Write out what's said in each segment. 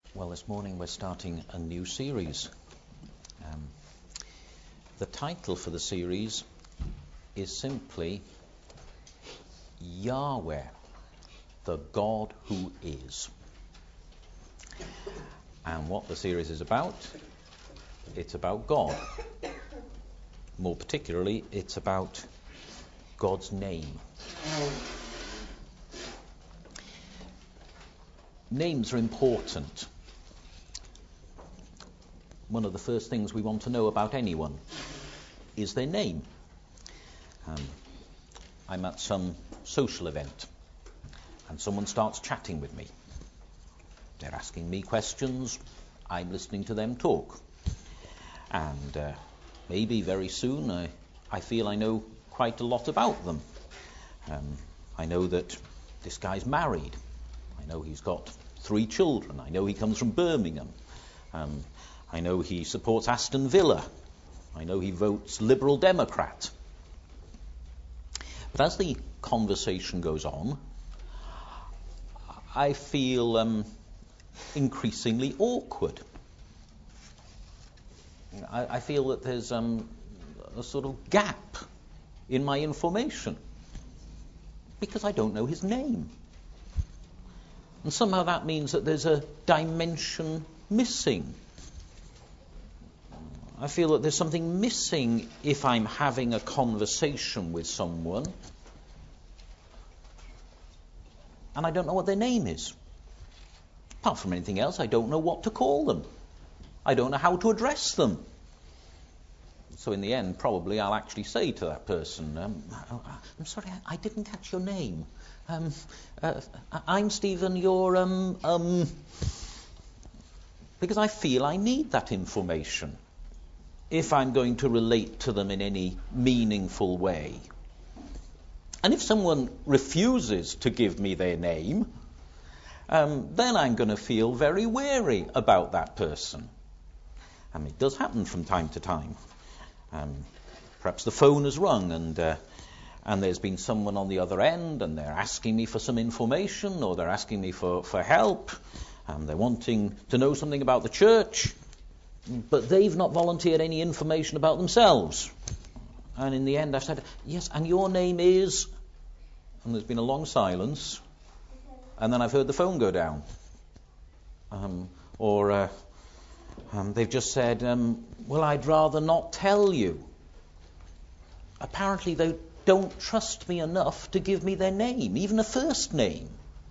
Well, this morning we're starting a new series. The title for the series is simply Yahweh, the God who is. And what the series is about, it's about God. More particularly, it's about God's name. Names are important. One of the first things we want to know about anyone is their name. I'm at some social event and someone starts chatting with me. They're asking me questions, I'm listening to them talk. And maybe very soon I feel I know quite a lot about them. I know that this guy's married. I know he's got 3 children. I know he comes from Birmingham. I know he supports Aston Villa. I know he votes Liberal Democrat. But as the conversation goes on, I feel increasingly awkward. I feel that there's a sort of gap in my information because I don't know his name. And somehow that means that there's a dimension missing. I feel that there's something missing if I'm having a conversation with someone and I don't know what their name is. Apart from anything else, I don't know what to call them. I don't know how to address them. So in the end, probably I'll actually say to that person, I'm sorry, I didn't catch your name. I'm Stephen, you're, because I feel I need that information if I'm going to relate to them in any meaningful way. And if someone refuses to give me their name, then I'm going to feel very wary about that person. It does happen from time to time. Perhaps the phone has rung and there's been someone on the other end and they're asking me for some information or they're asking me for help. They're wanting to know something about the church, but they've not volunteered any information about themselves. And in the end I've said, yes, and your name is... And there's been a long silence. And then I've heard the phone go down. They've just said, well, I'd rather not tell you. Apparently they don't trust me enough to give me their name, even a first name.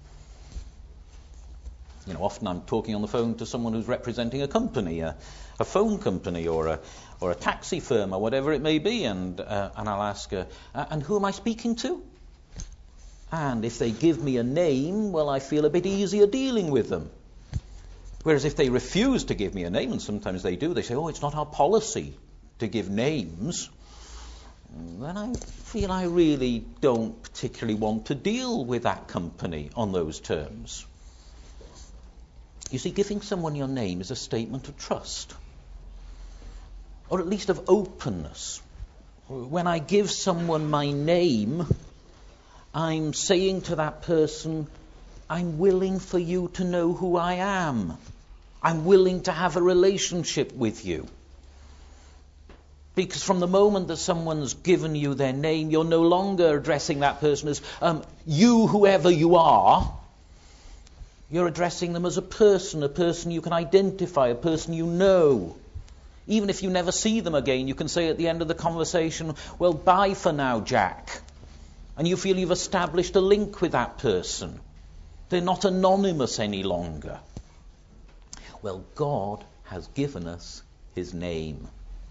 Often I'm talking on the phone to someone who's representing a company, a phone company or a taxi firm or whatever it may be, and I'll ask, and who am I speaking to? And if they give me a name, well, I feel a bit easier dealing with them. Whereas if they refuse to give me a name, and sometimes they do, they say, it's not our policy to give names, then I feel I really don't particularly want to deal with that company on those terms. You see, giving someone your name is a statement of trust, or at least of openness. When I give someone my name, I'm saying to that person, I'm willing for you to know who I am. I'm willing to have a relationship with you. Because from the moment that someone's given you their name, you're no longer addressing that person as you, whoever you are. You're addressing them as a person you can identify, a person you know. Even if you never see them again, you can say at the end of the conversation, well, bye for now, Jack. And you feel you've established a link with that person. They're not anonymous any longer. Well, God has given us his name.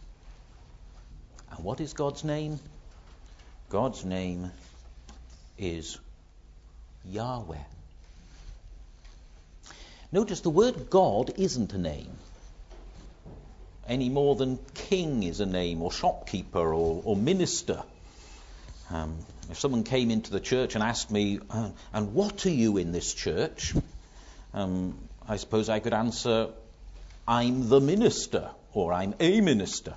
And what is God's name? God's name is Yahweh. Notice the word God isn't a name, any more than king is a name, or shopkeeper, or minister. If someone came into the church and asked me, and what are you in this church? I suppose I could answer, I'm the minister, or I'm a minister.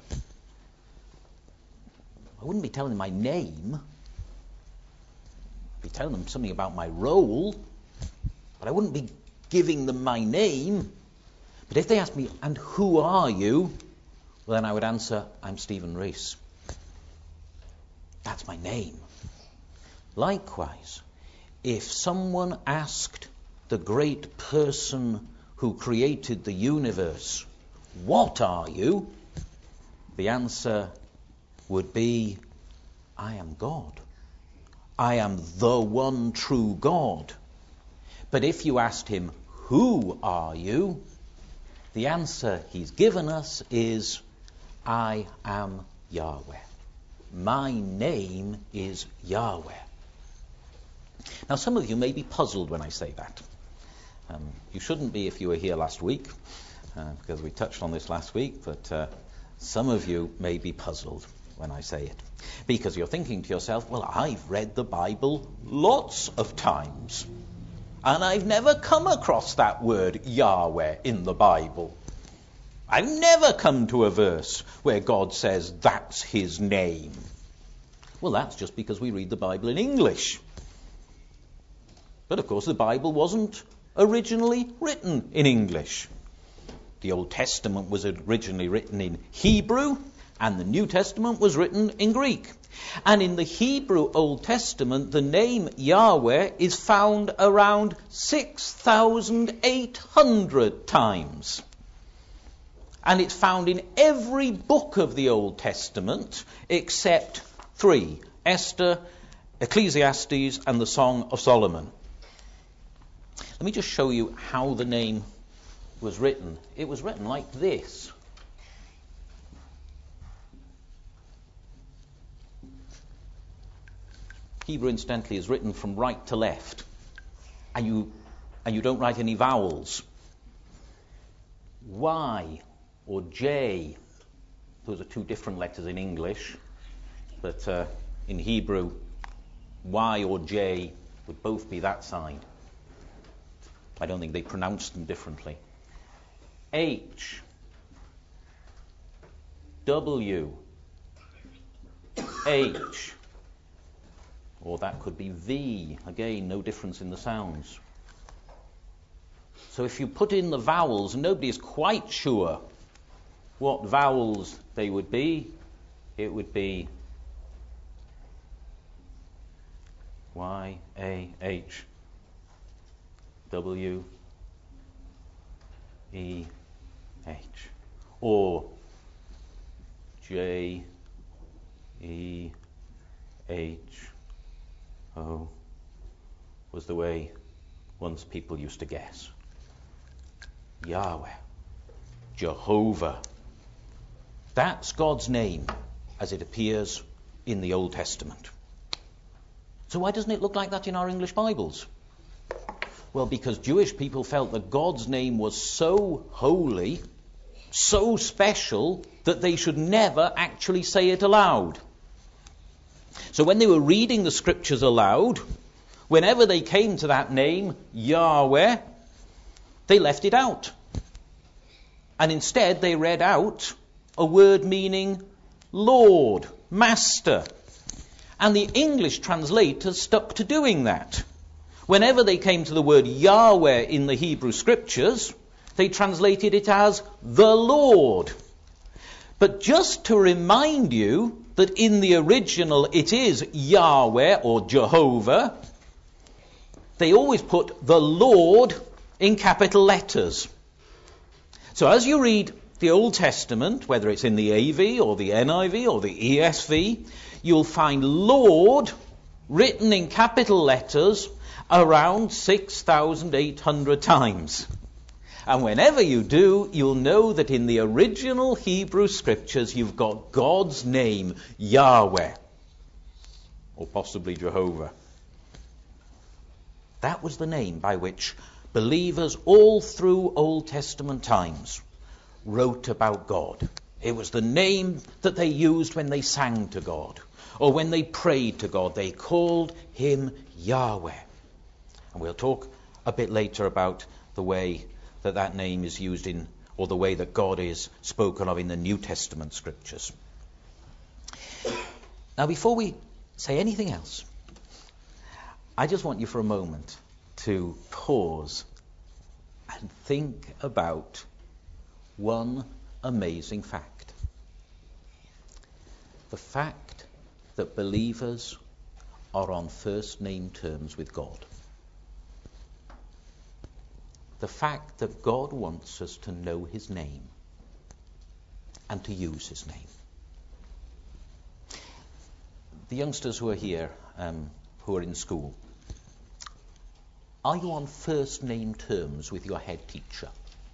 I wouldn't be telling them my name. I'd be telling them something about my role, but I wouldn't be giving them my name. But if they ask me, and who are you? Well, then I would answer, I'm Stephen Rees. That's my name. Likewise, if someone asked the great person who created the universe, what are you? The answer would be, I am God. I am the one true God. But if you asked him, who are you? The answer he's given us is, I am Yahweh. My name is Yahweh. Now, some of you may be puzzled when I say that. You shouldn't be if you were here last week, because we touched on this last week, but some of you may be puzzled when I say it. Because you're thinking to yourself, well, I've read the Bible lots of times, and I've never come across that word Yahweh in the Bible. I've never come to a verse where God says that's his name. Well, that's just because we read the Bible in English. But of course the Bible wasn't originally written in English. The Old Testament was originally written in Hebrew, and the New Testament was written in Greek. And in the Hebrew Old Testament, the name Yahweh is found around 6,800 times. And it's found in every book of the Old Testament except 3, Esther, Ecclesiastes, and the Song of Solomon. Let me just show you how the name was written. It was written like this. Hebrew, incidentally, is written from right to left. And you don't write any vowels. Y or J, those are two different letters in English, but in Hebrew, Y or J would both be that sign. I don't think they pronounced them differently. H, W, H, or that could be V. Again, no difference in the sounds. So if you put in the vowels, nobody is quite sure what vowels they would be. It would be Y, A, H, W, E, H, or J, E, H, O, was the way once people used to guess. Yahweh, Jehovah. That's God's name as it appears in the Old Testament. So why doesn't it look like that in our English Bibles? Well, because Jewish people felt that God's name was so holy, so special, that they should never actually say it aloud. So when they were reading the scriptures aloud, whenever they came to that name, Yahweh, they left it out. And instead they read out a word meaning Lord, Master. And the English translators stuck to doing that. Whenever they came to the word Yahweh in the Hebrew scriptures, they translated it as the Lord. But just to remind you that in the original it is Yahweh or Jehovah, they always put the Lord in capital letters. So as you read the Old Testament, whether it's in the AV or the NIV or the ESV, you'll find Lord written in capital letters around 6,800 times. And whenever you do, you'll know that in the original Hebrew scriptures you've got God's name, Yahweh, or possibly Jehovah. That was the name by which believers all through Old Testament times wrote about God. It was the name that they used when they sang to God, or when they prayed to God. They called him Yahweh. And we'll talk a bit later about the way that that name is used in, or the way that God is spoken of in the New Testament scriptures. Now, before we say anything else, I just want you for a moment to pause and think about one amazing fact. The fact that believers are on first name terms with God. The fact that God wants us to know his name and to use his name. The youngsters who are here, who are in school, are you on first name terms with your head teacher?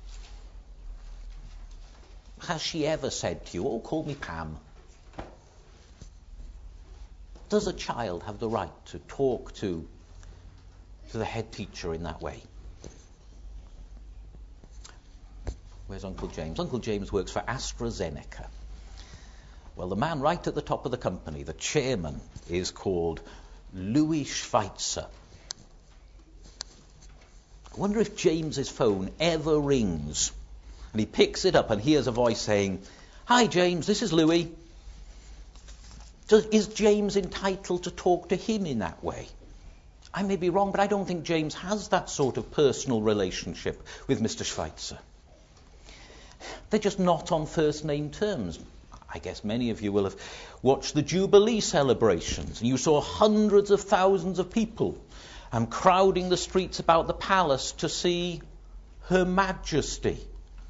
Has she ever said to you, "Oh, call me Pam"? Does a child have the right to talk to the head teacher in that way? Where's Uncle James? Uncle James works for AstraZeneca. Well, the man right at the top of the company, the chairman, is called Louis Schweitzer. I wonder if James's phone ever rings and he picks it up and hears a voice saying, "Hi James, this is Louis." Is James entitled to talk to him in that way? I may be wrong, but I don't think James has that sort of personal relationship with Mr. Schweitzer. They're just not on first name terms. I guess many of you will have watched the Jubilee celebrations, and you saw hundreds of thousands of people crowding the streets about the palace to see Her Majesty.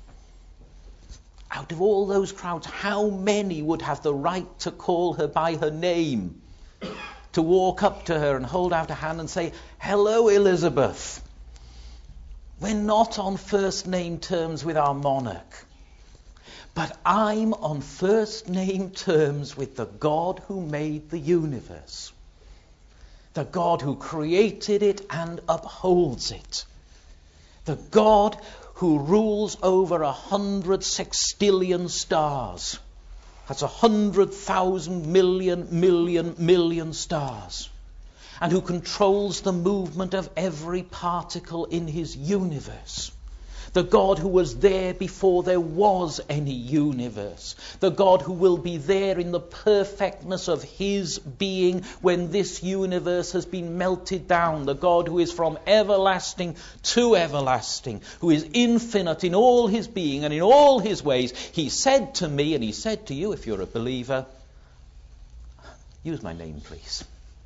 Out of all those crowds, how many would have the right to call her by her name, to walk up to her and hold out a hand and say, "Hello, Elizabeth"? We're not on first name terms with our monarch. But I'm on first name terms with the God who made the universe. The God who created it and upholds it. The God who rules over 100 sextillion stars. That's 100,000 million stars. And who controls the movement of every particle in his universe. The God who was there before there was any universe. The God who will be there in the perfectness of his being when this universe has been melted down. The God who is from everlasting to everlasting, who is infinite in all his being and in all his ways. He said to me, and he said to you if you're a believer, use my name, please.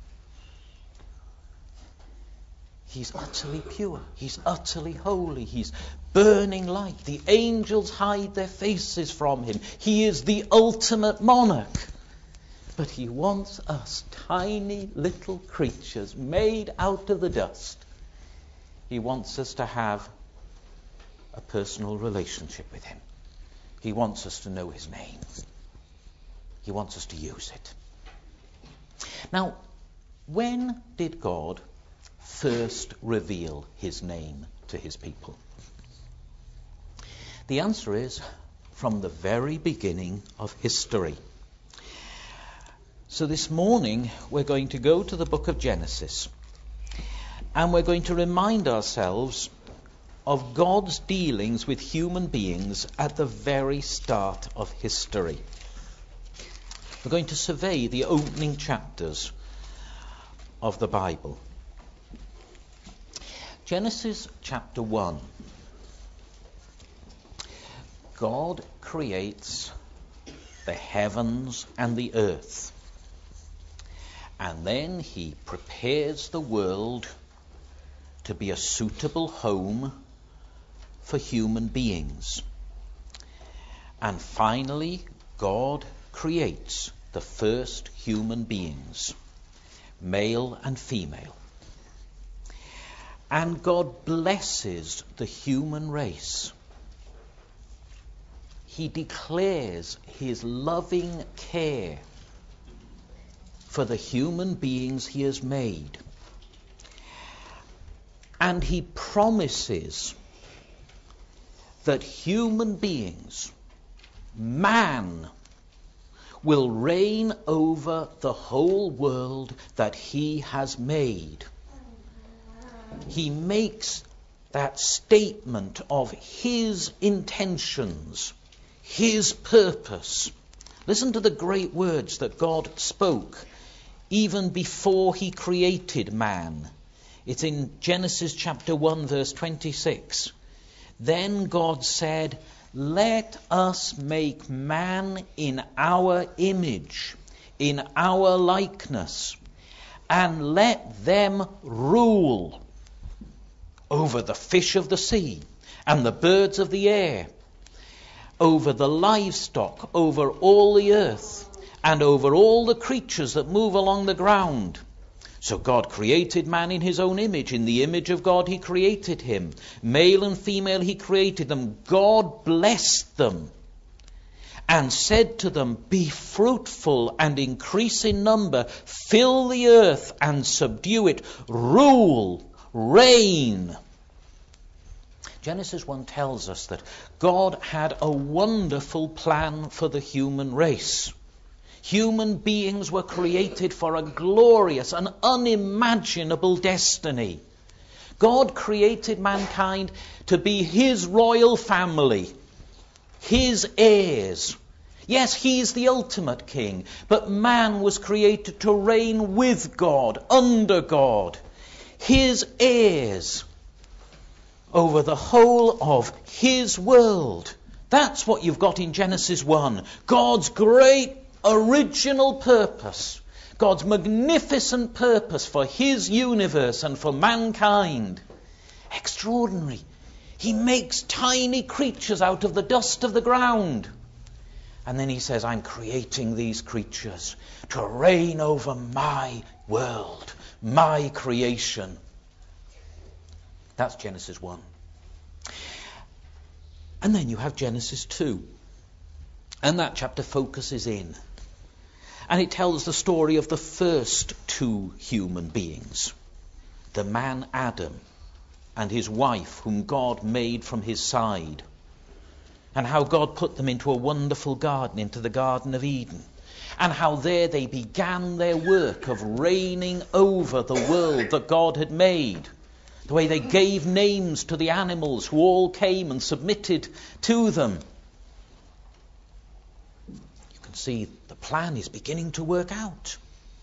He's utterly pure. He's utterly holy. He's burning light. The angels hide their faces from him. He is the ultimate monarch. But he wants us, tiny little creatures made out of the dust. He wants us to have a personal relationship with him. He wants us to know his name. He wants us to use it. Now, when did God first reveal his name to his people? The answer is from the very beginning of history. So this morning we're going to go to the book of Genesis, and we're going to remind ourselves of God's dealings with human beings at the very start of history. We're going to survey the opening chapters of the Bible. Genesis chapter 1. God creates the heavens and the earth. And then he prepares the world to be a suitable home for human beings. And finally, God creates the first human beings, male and female. And God blesses the human race. He declares his loving care for the human beings he has made. And he promises that human beings, man, will reign over the whole world that he has made. He makes that statement of his intentions, his purpose. Listen to the great words that God spoke even before he created man. It's in Genesis chapter 1 verse 26. Then God said, let us make man in our image, in our likeness, and let them rule over the fish of the sea and the birds of the air, over the livestock, over all the earth, and over all the creatures that move along the ground. So God created man in his own image. In the image of God he created him. Male and female he created them. God blessed them and said to them, be fruitful and increase in number. Fill the earth and subdue it. Rule, reign. Genesis 1 tells us that God had a wonderful plan for the human race. Human beings were created for a glorious and unimaginable destiny. God created mankind to be his royal family, his heirs. Yes, he's the ultimate king, but man was created to reign with God, under God, his heirs over the whole of his world. That's what you've got in Genesis 1. God's great original purpose, God's magnificent purpose for his universe and for mankind. Extraordinary. He makes tiny creatures out of the dust of the ground. And then he says, I'm creating these creatures to reign over my world, my creation. That's Genesis 1. And then you have Genesis 2. And that chapter focuses in. And it tells the story of the first two human beings. The man Adam and his wife whom God made from his side. And how God put them into a wonderful garden, into the Garden of Eden. And how there they began their work of reigning over the world that God had made. The way they gave names to the animals who all came and submitted to them. You can see the plan is beginning to work out.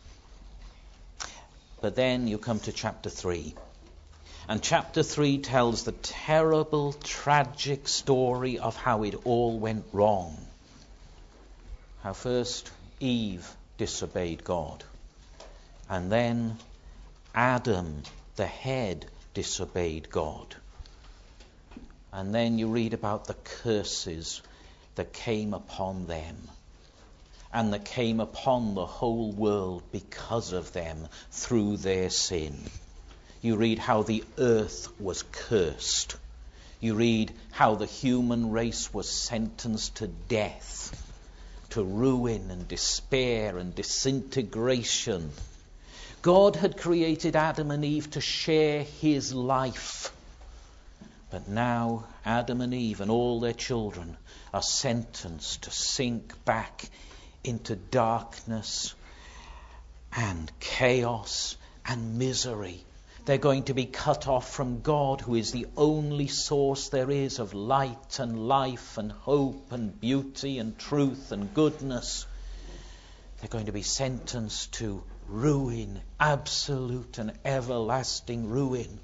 But then you come to chapter 3. And chapter 3 tells the terrible, tragic story of how it all went wrong. How first Eve disobeyed God. And then Adam, the head, disobeyed God. And then you read about the curses that came upon them. And that came upon the whole world because of them through their sin. You read how the earth was cursed. You read how the human race was sentenced to death, to ruin and despair and disintegration. God had created Adam and Eve to share his life. But now Adam and Eve and all their children are sentenced to sink back into darkness and chaos and misery. They're going to be cut off from God, who is the only source there is of light and life and hope and beauty and truth and goodness. They're going to be sentenced to ruin, absolute and everlasting ruin.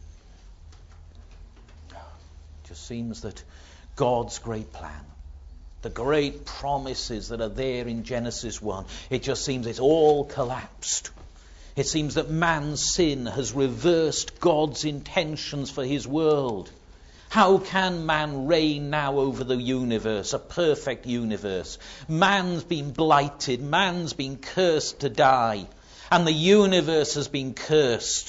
It just seems that God's great plan, the great promises that are there in Genesis 1, it just seems it's all collapsed. It seems that man's sin has reversed God's intentions for his world. How can man reign now over the universe, a perfect universe? Man's been blighted, man's been cursed to die, and the universe has been cursed.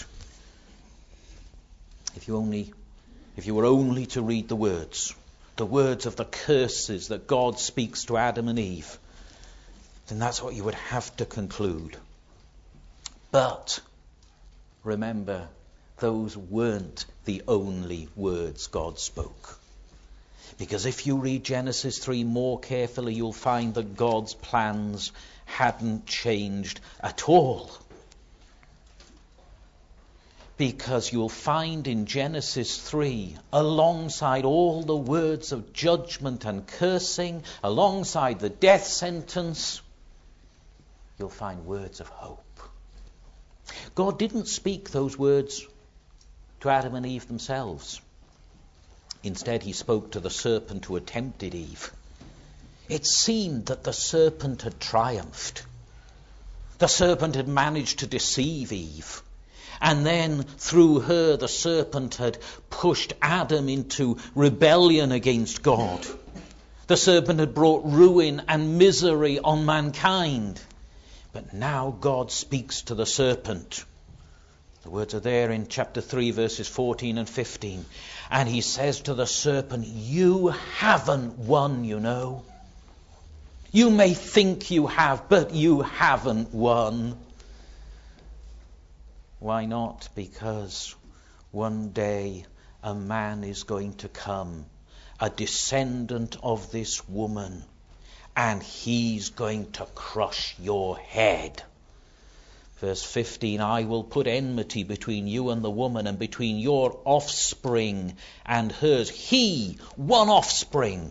If you were only to read the words of the curses that God speaks to Adam and Eve, then that's what you would have to conclude. But remember, those weren't the only words God spoke. Because if you read Genesis 3 more carefully, you'll find that God's plans hadn't changed at all. Because you'll find in Genesis 3, alongside all the words of judgment and cursing, alongside the death sentence, you'll find words of hope. God didn't speak those words to Adam and Eve themselves. Instead, he spoke to the serpent who had tempted Eve. It seemed that the serpent had triumphed. The serpent had managed to deceive Eve. And then, through her, the serpent had pushed Adam into rebellion against God. The serpent had brought ruin and misery on mankind. But now God speaks to the serpent. The words are there in chapter 3, verses 14 and 15. And he says to the serpent, you haven't won, you know. You may think you have, but you haven't won. Why not? Because one day a man is going to come, a descendant of this woman, and he's going to crush your head. Verse 15, I will put enmity between you and the woman, and between your offspring and hers. He, one offspring,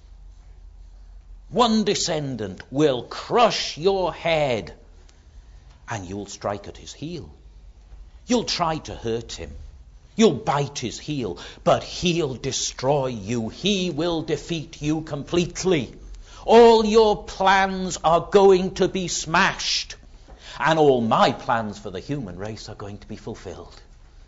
one descendant, will crush your head, and you'll strike at his heel. You'll try to hurt him. You'll bite his heel, but he'll destroy you. He will defeat you completely. All your plans are going to be smashed, and all my plans for the human race are going to be fulfilled.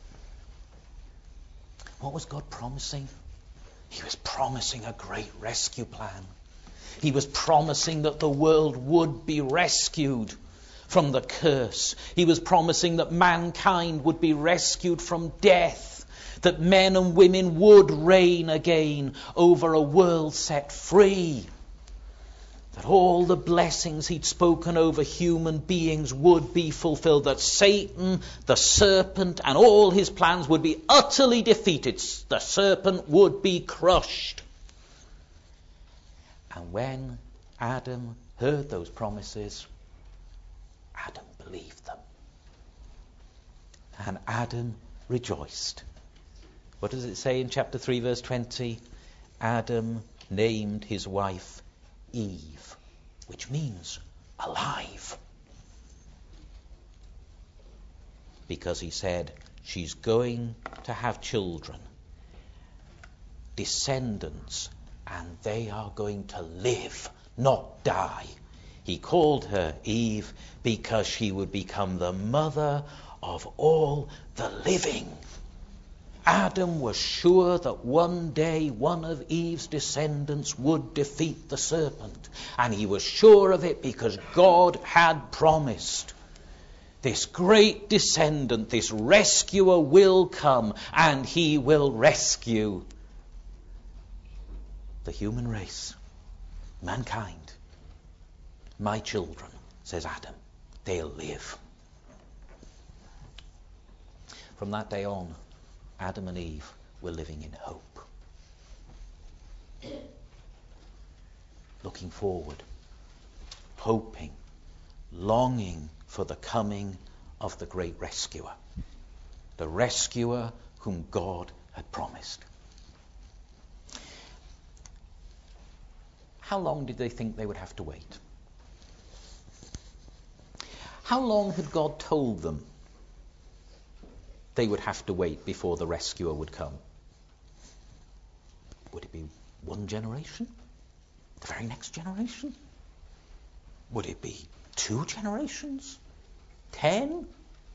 What was God promising? He was promising a great rescue plan. He was promising that the world would be rescued from the curse. He was promising that mankind would be rescued from death, that men and women would reign again over a world set free, that all the blessings he'd spoken over human beings would be fulfilled, that Satan, the serpent, and all his plans would be utterly defeated. The serpent would be crushed. And when Adam heard those promises, Adam believed them. And Adam rejoiced. What does it say in chapter 3, verse 20? Adam named his wife Eve, which means alive. Because he said, she's going to have children, descendants, and they are going to live, not die. He called her Eve because she would become the mother of all the living. Adam was sure that one day one of Eve's descendants would defeat the serpent. And he was sure of it because God had promised. This great descendant, this rescuer will come, and he will rescue the human race, mankind. My children, says Adam, they'll live. From that day on, Adam and Eve were living in hope. Looking forward, hoping, longing for the coming of the great rescuer. The rescuer whom God had promised. How long did they think they would have to wait? How long had God told them they would have to wait before the rescuer would come? Would it be one generation? The very next generation? Would it be 2 generations? 10?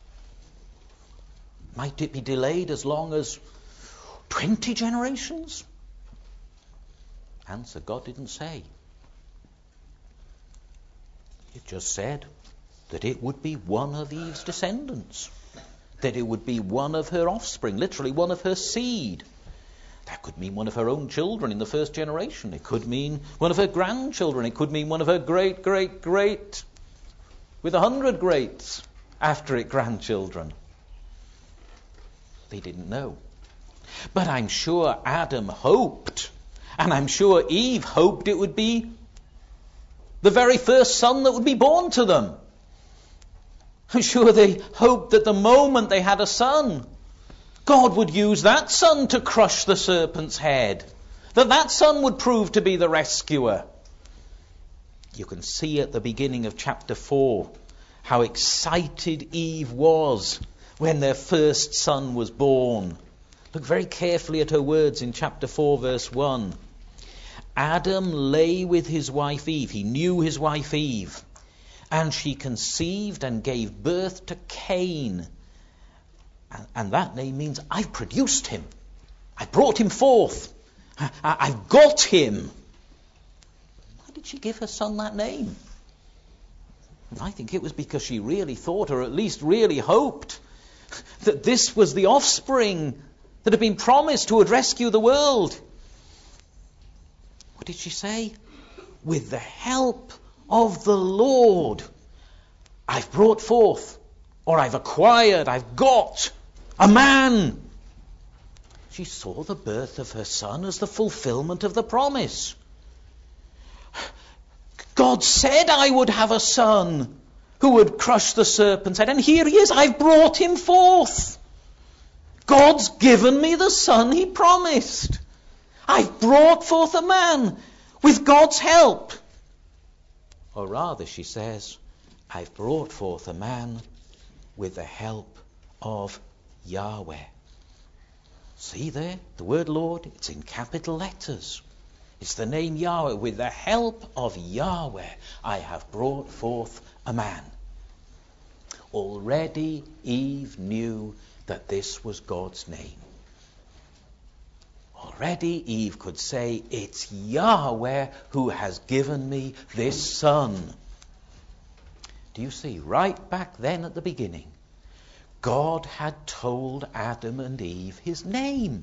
Might it be delayed as long as 20 generations? Answer, God didn't say. It just said that it would be one of Eve's descendants, that it would be one of her offspring, literally one of her seed. That could mean one of her own children in the first generation. It could mean one of her grandchildren. It could mean one of her great, with 100 greats after it grandchildren. They didn't know. But I'm sure Adam hoped, and I'm sure Eve hoped it would be the very first son that would be born to them. I'm sure they hoped that the moment they had a son, God would use that son to crush the serpent's head. That son would prove to be the rescuer. You can see at the beginning of chapter 4 how excited Eve was when their first son was born. Look very carefully at her words in chapter 4, verse 1. Adam lay with his wife Eve. He knew his wife Eve. And she conceived and gave birth to Cain. And that name means I've produced him. I brought him forth. I've got him. Why did she give her son that name? I think it was because she really thought, or at least really hoped, that this was the offspring that had been promised who would rescue the world. What did she say? With the help of the Lord, I've brought forth, or I've acquired, I've got a man. She saw the birth of her son as the fulfillment of the promise. God said I would have a son who would crush the serpent's head, and here he is, I've brought him forth. God's given me the son he promised. I've brought forth a man with God's help. Or rather, she says, I've brought forth a man with the help of Yahweh. See there, the word Lord, it's in capital letters. It's the name Yahweh. With the help of Yahweh, I have brought forth a man. Already Eve knew that this was God's name. Already Eve could say, it's Yahweh who has given me this son. Do you see, right back then at the beginning, God had told Adam and Eve his name.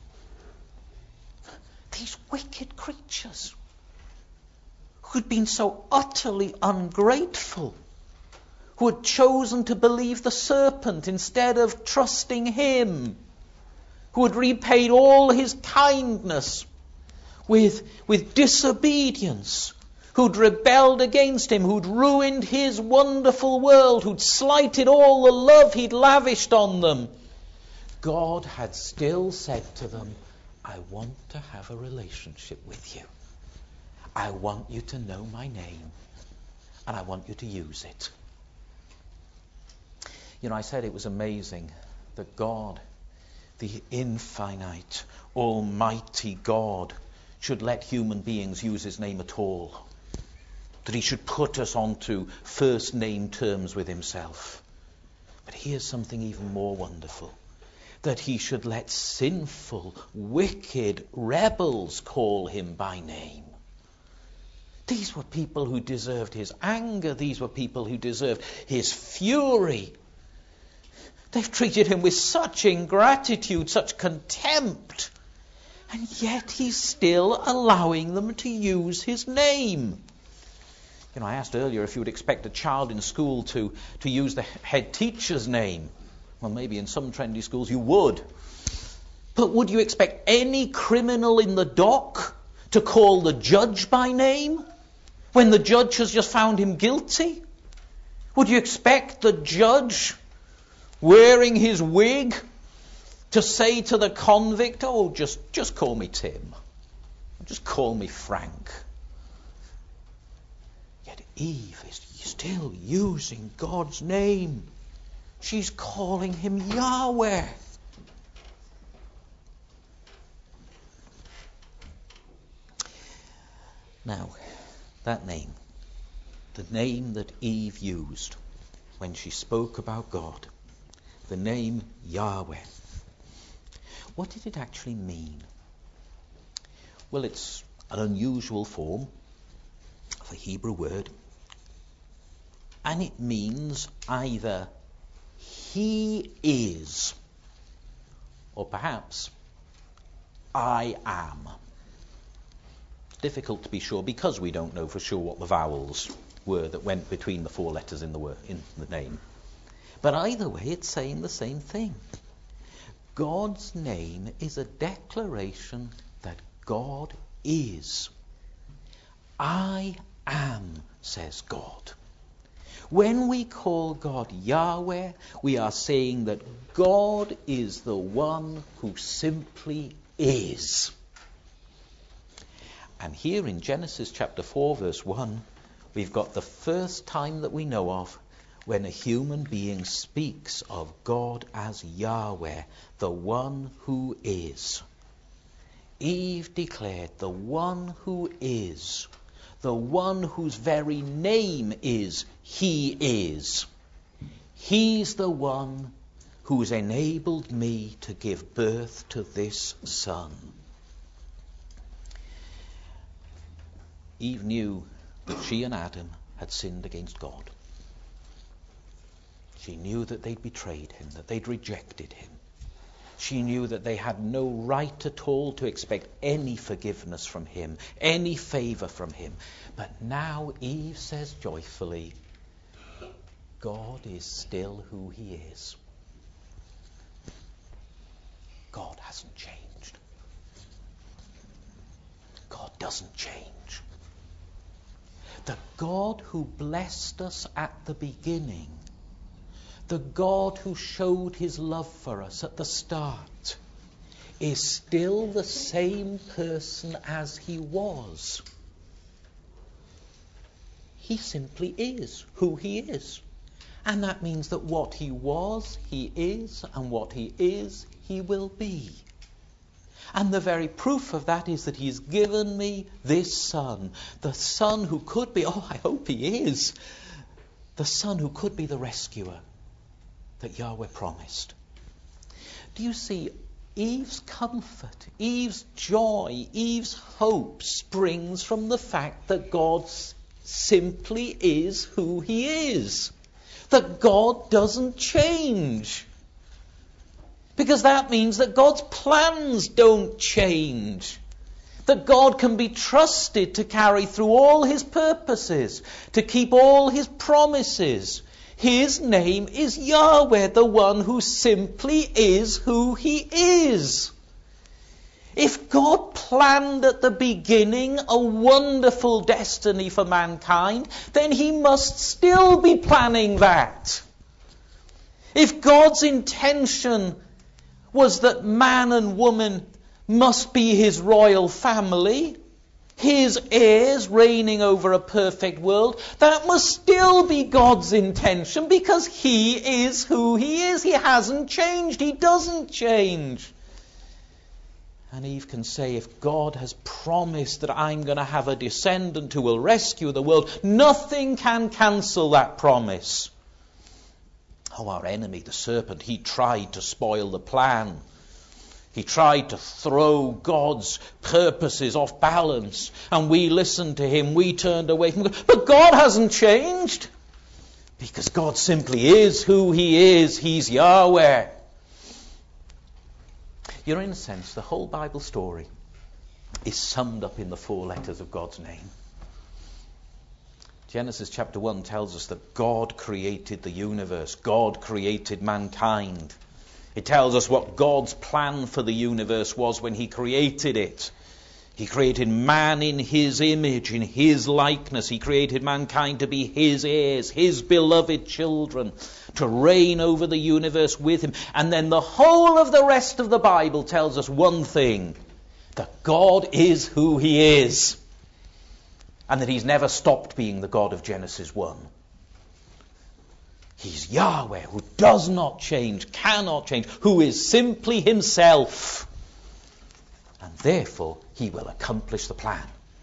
These wicked creatures who'd been so utterly ungrateful, who had chosen to believe the serpent instead of trusting him, who had repaid all his kindness with disobedience, who'd rebelled against him, who'd ruined his wonderful world, who'd slighted all the love he'd lavished on them. God had still said to them, I want to have a relationship with you. I want you to know my name, and I want you to use it. You know, I said it was amazing that God, the infinite, almighty God, should let human beings use his name at all. That he should put us onto first name terms with himself. But here's something even more wonderful. That he should let sinful, wicked rebels call him by name. These were people who deserved his anger. These were people who deserved his fury. They've treated him with such ingratitude, such contempt. And yet he's still allowing them to use his name. You know, I asked earlier if you would expect a child in school to use the head teacher's name. Well, maybe in some trendy schools you would. But would you expect any criminal in the dock to call the judge by name when the judge has just found him guilty? Would you expect the judge, wearing his wig, to say to the convict, oh, just call me Tim. Just call me Frank. Yet Eve is still using God's name. She's calling him Yahweh. Now, that name, the name that Eve used when she spoke about God, the name Yahweh, what did it actually mean? Well, it's an unusual form of a Hebrew word, and it means either he is, or perhaps I am. It's difficult to be sure because we don't know for sure what the vowels were that went between the four letters in the word, in the name. But either way, it's saying the same thing. God's name is a declaration that God is. I am, says God. When we call God Yahweh, we are saying that God is the one who simply is. And here in Genesis chapter 4, verse 1, we've got the first time that we know of when a human being speaks of God as Yahweh, the one who is. Eve declared the one who is, the one whose very name is He is. He's the one who's enabled me to give birth to this son. Eve knew that she and Adam had sinned against God. She knew that they'd betrayed him, that they'd rejected him. She knew that they had no right at all to expect any forgiveness from him, any favour from him. But now Eve says joyfully, God is still who he is. God hasn't changed. God doesn't change. The God who blessed us at the beginning, the God who showed his love for us at the start, is still the same person as he was. He simply is who he is. And that means that what he was, he is, and what he is, he will be. And the very proof of that is that he's given me this son, the son who could be, I hope he is, the son who could be the rescuer that Yahweh promised. Do you see, Eve's comfort, Eve's joy, Eve's hope springs from the fact that God simply is who he is. That God doesn't change. Because that means that God's plans don't change. That God can be trusted to carry through all his purposes, to keep all his promises. His name is Yahweh, the one who simply is who he is. If God planned at the beginning a wonderful destiny for mankind, then he must still be planning that. If God's intention was that man and woman must be his royal family, his heirs reigning over a perfect world, that must still be God's intention, because he is who he is. He hasn't changed. He doesn't change. And Eve can say, if God has promised that I'm going to have a descendant who will rescue the world, nothing can cancel that promise. Oh, our enemy, the serpent, he tried to spoil the plan. He tried to throw God's purposes off balance. And we listened to him. We turned away from God. But God hasn't changed. Because God simply is who he is. He's Yahweh. You know, in a sense, the whole Bible story is summed up in the 4 letters of God's name. Genesis chapter 1 tells us that God created the universe. God created mankind. It tells us what God's plan for the universe was when he created it. He created man in his image, in his likeness. He created mankind to be his heirs, his beloved children, to reign over the universe with him. And then the whole of the rest of the Bible tells us one thing, that God is who he is. And that he's never stopped being the God of Genesis 1. He's Yahweh, who does not change, cannot change, who is simply himself. And therefore, he will accomplish the plan.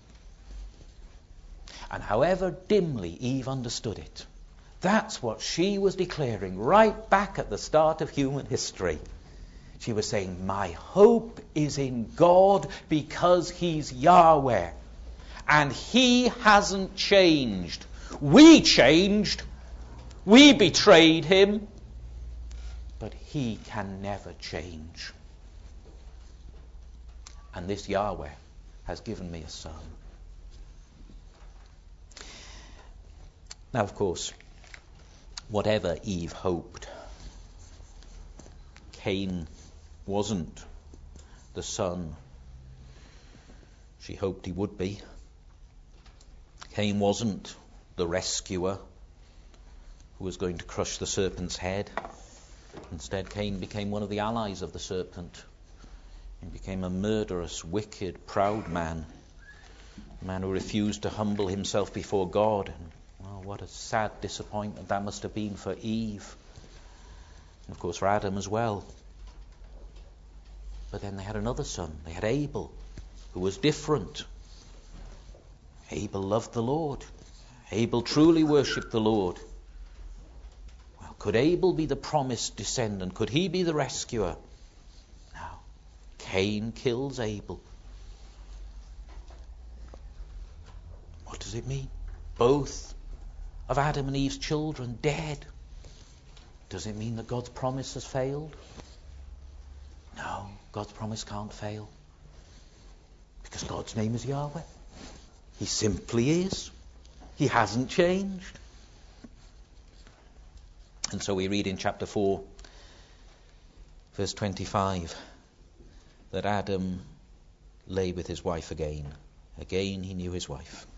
And however dimly Eve understood it, that's what she was declaring right back at the start of human history. She was saying, my hope is in God because he's Yahweh. And he hasn't changed. We changed. We betrayed him. But he can never change. And this Yahweh has given me a son. Now, of course, whatever Eve hoped, Cain wasn't the son she hoped he would be. Cain wasn't the rescuer who was going to crush the serpent's head. Instead, Cain became one of the allies of the serpent. He became a murderous, wicked, proud man. A man who refused to humble himself before God. And, well, what a sad disappointment that must have been for Eve. And of course for Adam as well. But then they had another son. They had Abel, who was different. Abel loved the Lord. Abel truly worshipped the Lord. Well, could Abel be the promised descendant? Could he be the rescuer? No. Cain kills Abel. What does it mean? Both of Adam and Eve's children dead. Does it mean that God's promise has failed? No, God's promise can't fail. Because God's name is Yahweh. He simply is. He hasn't changed. And so we read in chapter 4, verse 25, that Adam lay with his wife again. Again he knew his wife.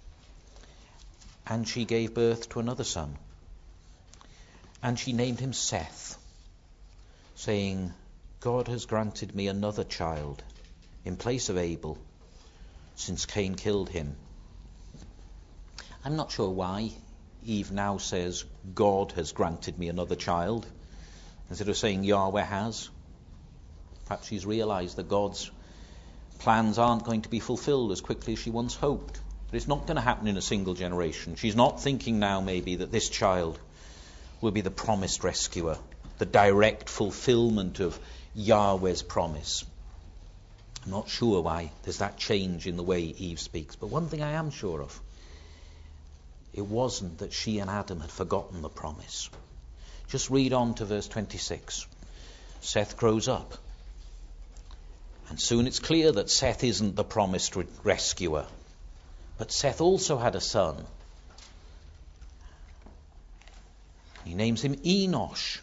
And she gave birth to another son. And she named him Seth, saying, God has granted me another child in place of Abel, since Cain killed him. I'm not sure why Eve now says, God has granted me another child, instead of saying Yahweh has. Perhaps she's realized that God's plans aren't going to be fulfilled as quickly as she once hoped. But it's not going to happen in a single generation. She's not thinking now maybe that this child will be the promised rescuer, the direct fulfillment of Yahweh's promise. I'm not sure why there's that change in the way Eve speaks. But one thing I am sure of, it wasn't that she and Adam had forgotten the promise. Just read on to verse 26. Seth grows up. And soon it's clear that Seth isn't the promised rescuer. But Seth also had a son. He names him Enosh.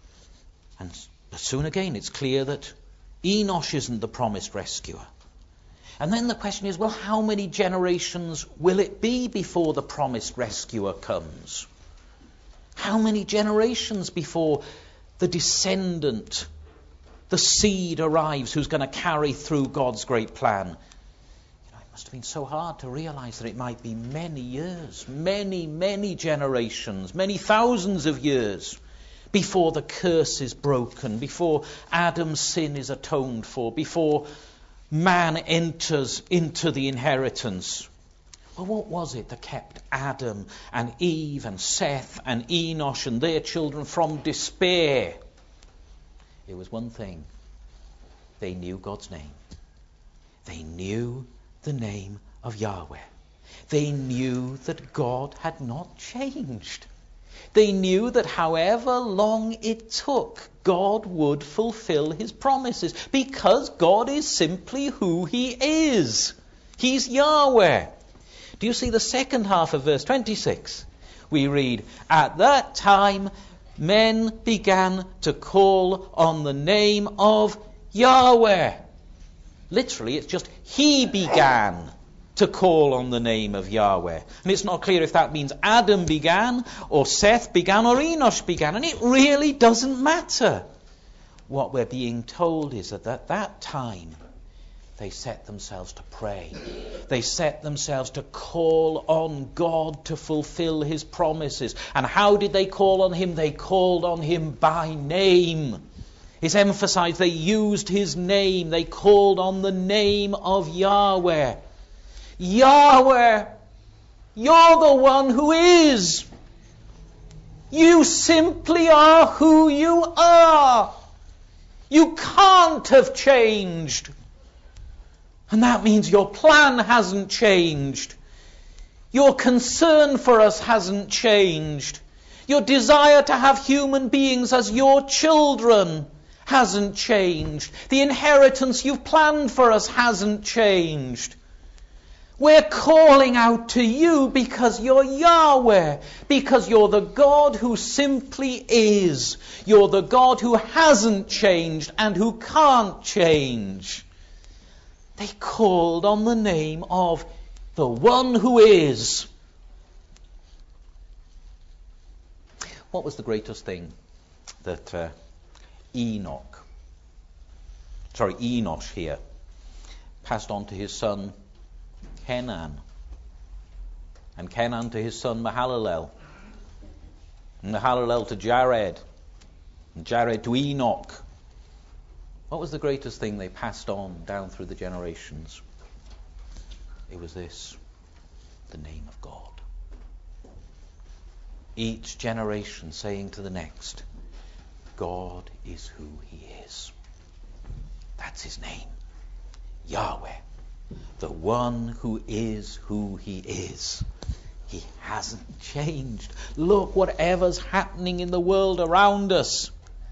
But soon again it's clear that Enosh isn't the promised rescuer. And then the question is, well, how many generations will it be before the promised rescuer comes? How many generations before the descendant, the seed arrives who's going to carry through God's great plan? It must have been so hard to realize that it might be many years, many generations, many thousands of years before the curse is broken, before Adam's sin is atoned for, before man enters into the inheritance. Well, what was it that kept Adam and Eve and Seth and Enosh and their children from despair? It was one thing. They knew God's name. They knew the name of Yahweh. They knew that God had not changed. They knew that however long it took, God would fulfill his promises, because God is simply who he is. He's Yahweh. Do you see the second half of verse 26? We read, at that time men began to call on the name of Yahweh. Literally, it's just he began to call on the name of Yahweh. And it's not clear if that means Adam began, or Seth began, or Enosh began. And it really doesn't matter. What we're being told is that at that time, they set themselves to pray. They set themselves to call on God to fulfill his promises. And how did they call on him? They called on him by name. It's emphasized they used his name. They called on the name of Yahweh. Yahweh, you're the one who is. You simply are who you are. You can't have changed. And that means your plan hasn't changed. Your concern for us hasn't changed. Your desire to have human beings as your children hasn't changed. The inheritance you've planned for us hasn't changed. We're calling out to you because you're Yahweh, because you're the God who simply is. You're the God who hasn't changed and who can't change. They called on the name of the one who is. What was the greatest thing that Enosh passed on to his son Kenan? and Kenan to his son Mahalalel, and Mahalalel to Jared, and Jared to Enoch. What was the greatest thing they passed on down through the generations? It was this, the name of God. Each generation saying to the next, God is who he is. That's his name. Yahweh. The one who is who he is. He hasn't changed. Look, whatever's happening in the world around us,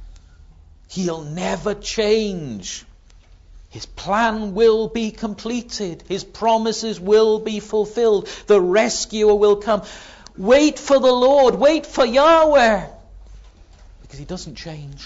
he'll never change. His plan will be completed. His promises will be fulfilled. The rescuer will come. Wait for the Lord. Wait for Yahweh. Because he doesn't change.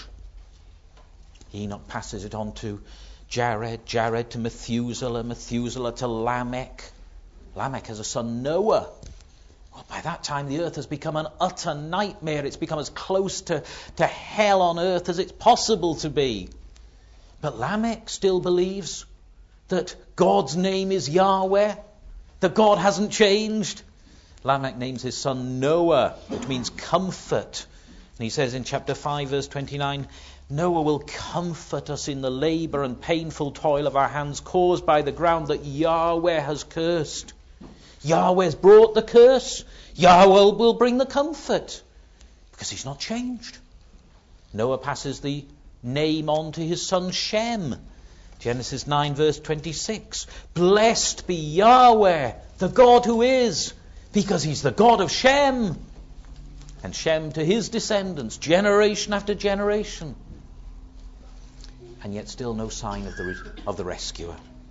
Enoch passes it on to Jared. Jared to Methuselah. Methuselah to Lamech. Lamech has a son, Noah. Well, by that time the earth has become an utter nightmare. It's become as close to hell on earth as it's possible to be. But Lamech still believes that God's name is Yahweh, that God hasn't changed. Lamech names his son Noah, which means comfort. And he says in chapter 5, verse 29, Noah will comfort us in the labor and painful toil of our hands caused by the ground that Yahweh has cursed. Yahweh's brought the curse. Yahweh will bring the comfort because he's not changed. Noah passes the name on to his son Shem. Genesis 9 verse 26. Blessed be Yahweh, the God who is, because he's the God of Shem. And Shem to his descendants, generation after generation. And yet still no sign of the rescuer.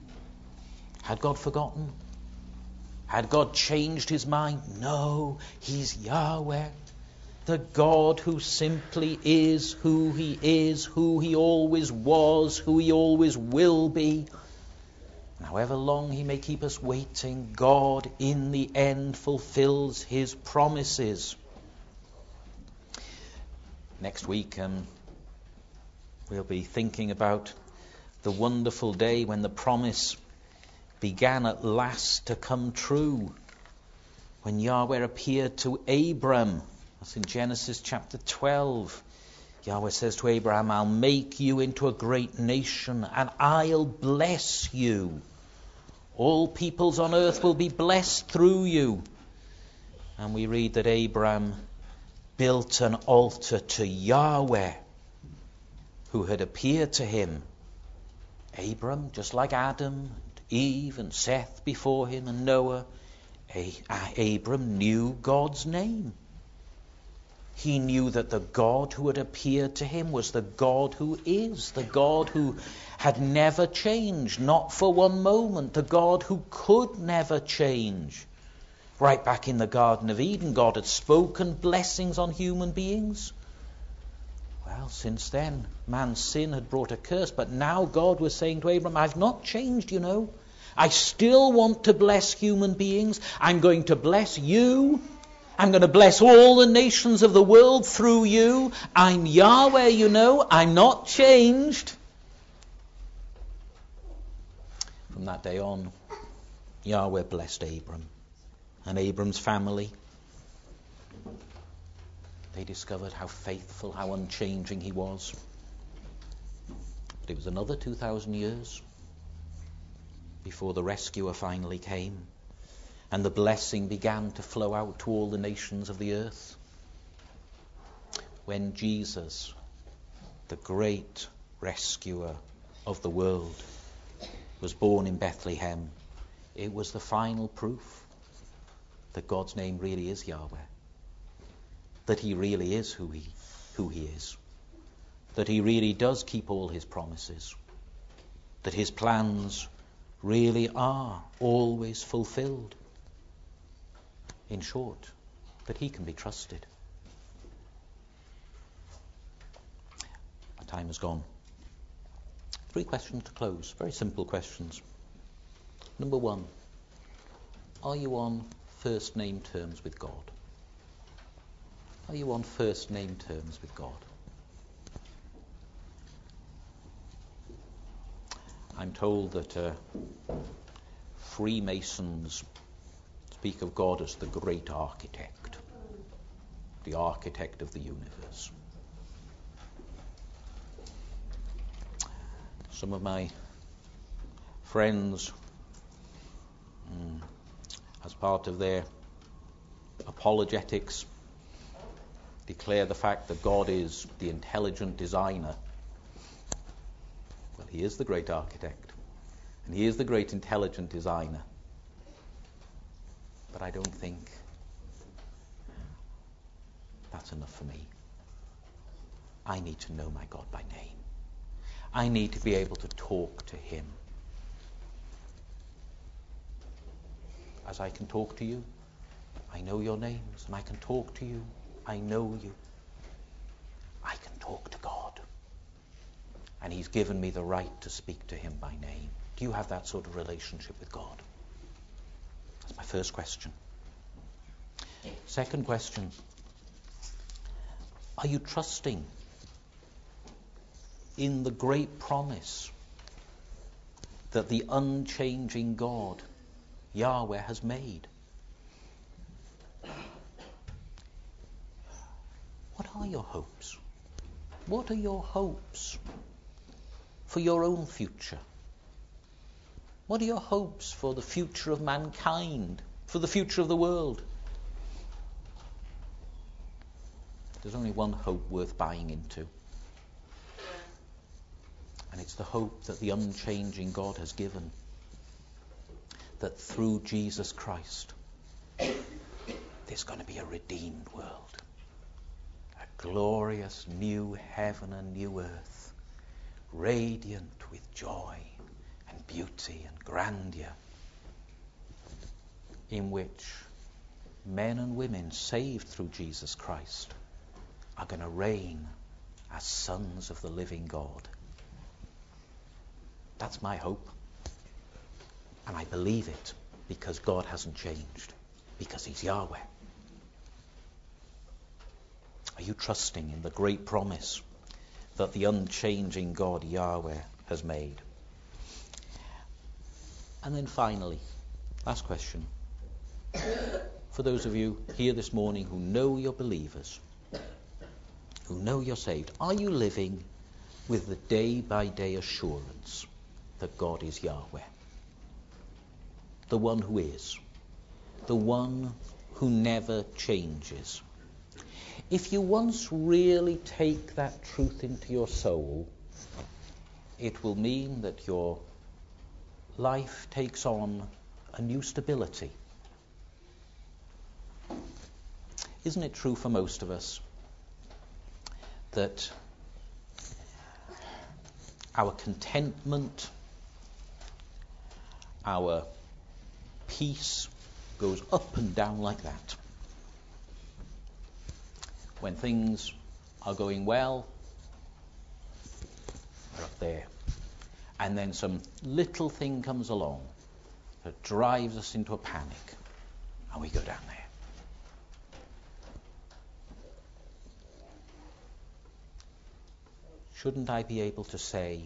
Had God forgotten? Had God changed his mind? No, he's Yahweh. The God who simply is, who he always was, who he always will be. And however long he may keep us waiting, God in the end fulfills his promises. Next week we'll be thinking about the wonderful day when the promise began at last to come true. When Yahweh appeared to Abram. That's in Genesis chapter 12. Yahweh says to Abraham, I'll make you into a great nation and I'll bless you. All peoples on earth will be blessed through you. And we read that Abraham built an altar to Yahweh, who had appeared to him. Abram, just like Adam, and Eve and Seth before him and Noah, Abram knew God's name. He knew that the God who had appeared to him was the God who is, the God who had never changed, not for one moment, the God who could never change. Right back in the Garden of Eden, God had spoken blessings on human beings. Well, since then, man's sin had brought a curse, but now God was saying to Abram, I've not changed, you know. I still want to bless human beings. I'm going to bless you. I'm going to bless all the nations of the world through you. I'm Yahweh, you know. I'm not changed. From that day on, Yahweh blessed Abram and Abram's family. They discovered how faithful, how unchanging he was. But it was another 2,000 years before the rescuer finally came. And the blessing began to flow out to all the nations of the earth. When Jesus, the great rescuer of the world, was born in Bethlehem, it was the final proof that God's name really is Yahweh. That he really is who he is. That he really does keep all his promises. That his plans really are always fulfilled. In short, that he can be trusted. Our time has gone. 3 questions to close. Very simple questions. Number 1. Are you on first name terms with God? Are you on first name terms with God? I'm told that Freemasons, speak of God as the great architect, the architect of the universe. Some of my friends, as part of their apologetics, declare the fact that God is the intelligent designer. Well, he is the great architect, and he is the great intelligent designer. But I don't think that's enough for me. I need to know my God by name. I need to be able to talk to him as I can talk to you. I know your names, and I can talk to you. I know you. I can talk to God. And he's given me the right to speak to him by name. Do you have that sort of relationship with God? That's my first question. Second question. Are you trusting in the great promise that the unchanging God, Yahweh, has made? What are your hopes? What are your hopes for your own future? What are your hopes for the future of mankind, for the future of the world? There's only one hope worth buying into. And it's the hope that the unchanging God has given. That through Jesus Christ, there's going to be a redeemed world. A glorious new heaven and new earth, radiant with joy and beauty and grandeur, in which men and women saved through Jesus Christ are going to reign as sons of the living God. That's my hope. And I believe it because God hasn't changed, because he's Yahweh. Are you trusting in the great promise that the unchanging God, Yahweh, has made? And then finally, last question. For those of you here this morning who know you're believers, who know you're saved, are you living with the day-by-day assurance that God is Yahweh? The one who is. The one who never changes. If you once really take that truth into your soul, it will mean that your life takes on a new stability. Isn't it true for most of us that our contentment, our peace goes up and down like that? When things are going well, we're up there. And then some little thing comes along that drives us into a panic, and we go down there. Shouldn't I be able to say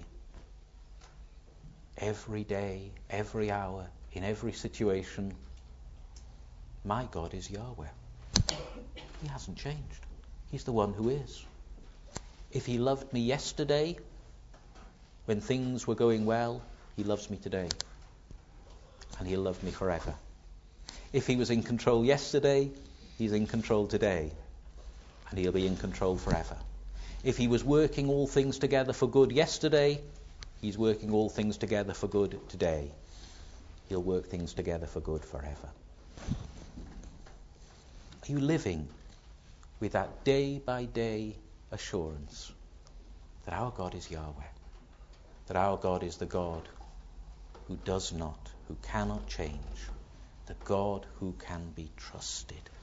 every day, every hour, in every situation, my God is Yahweh? He hasn't changed. He's the one who is. If he loved me yesterday, when things were going well, he loves me today. And he'll love me forever. If he was in control yesterday, he's in control today. And he'll be in control forever. If he was working all things together for good yesterday, he's working all things together for good today. He'll work things together for good forever. Are you living with that day-by-day assurance that our God is Yahweh, that our God is the God who does not, who cannot change, the God who can be trusted?